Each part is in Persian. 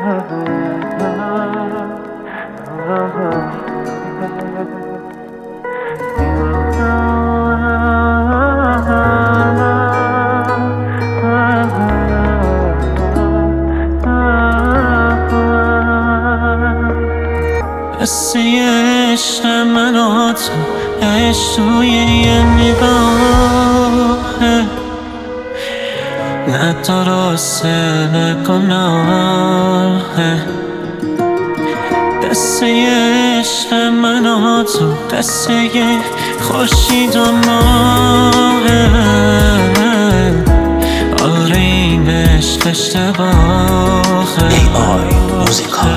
قصه عشق من و تو عشق توی یه نگاهه، نه درسته نه گناهه. قصه عشق من و تو قصه خورشید و ماهه. آره این عشق اشتباهه. AI موزیکال.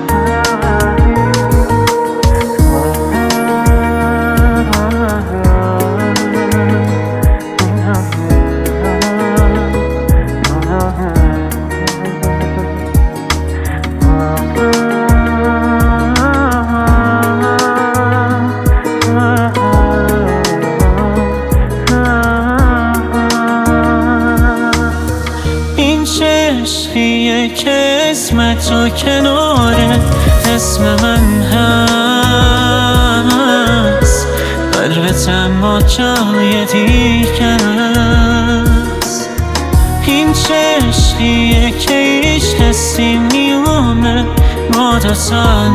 عشقیه که اسم تو کنار اسم من هست، قلبت ما جای دیگه است. این عشقیه که هیچ حسی میونه ما دوتا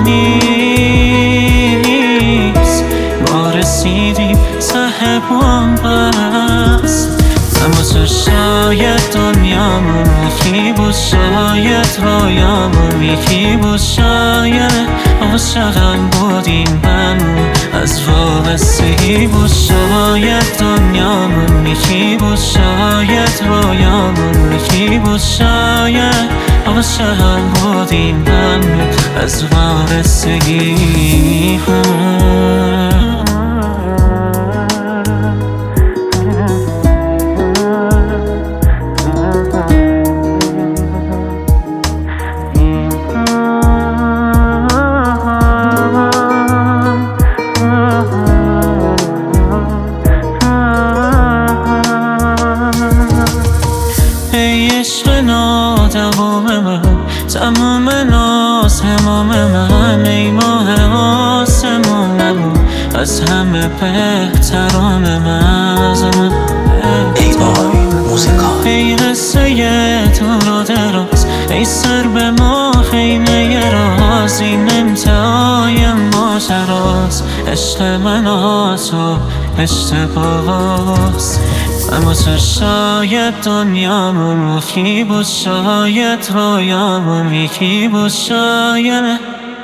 نیست. ما رسیدیم صاحب اون بست، اما تو شاید دنیامون یکی بود، شاید رویامون یکی بود، شاید عاشقم بودیم همون از وابستگی بود. شاید دنیامون یکی بود، شاید رویامون یکی بود، شاید عاشقم بودیم همون از وابستگی. تمام ناز همام من ای ماه آسمونم، از همه بهترام من. AI موزیکال. ای قصه تو رو دراز، ای سر به ما خینه راز، این امتحای ماجراست. عشق من تو اشتباهست، اما تو شاید دنیامون یکی بود، شاید رویامون یکی بود، شاید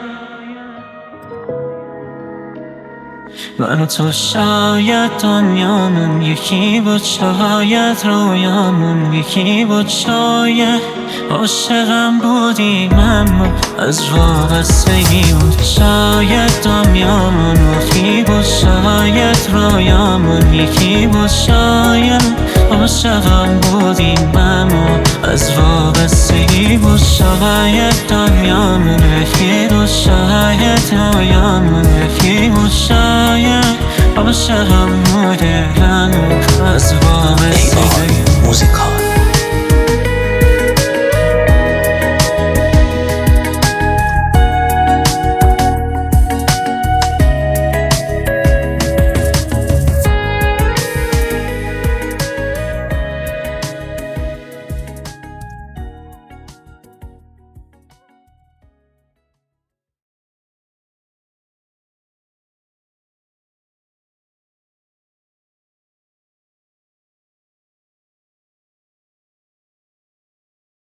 من و تو شاید دنیامون یکی بود، شاید رویامون یکی بود، شاید عاشقم بودیم اما از وابستگی بود. شاید دنیامون یکی بود، شاید رویامون یکی بود، شاید عاشقم بودیم اما از وابستگی بود. شاید دنیامون یکی بود، شاید رویامون یکی بود، شاید عاشقم بودیم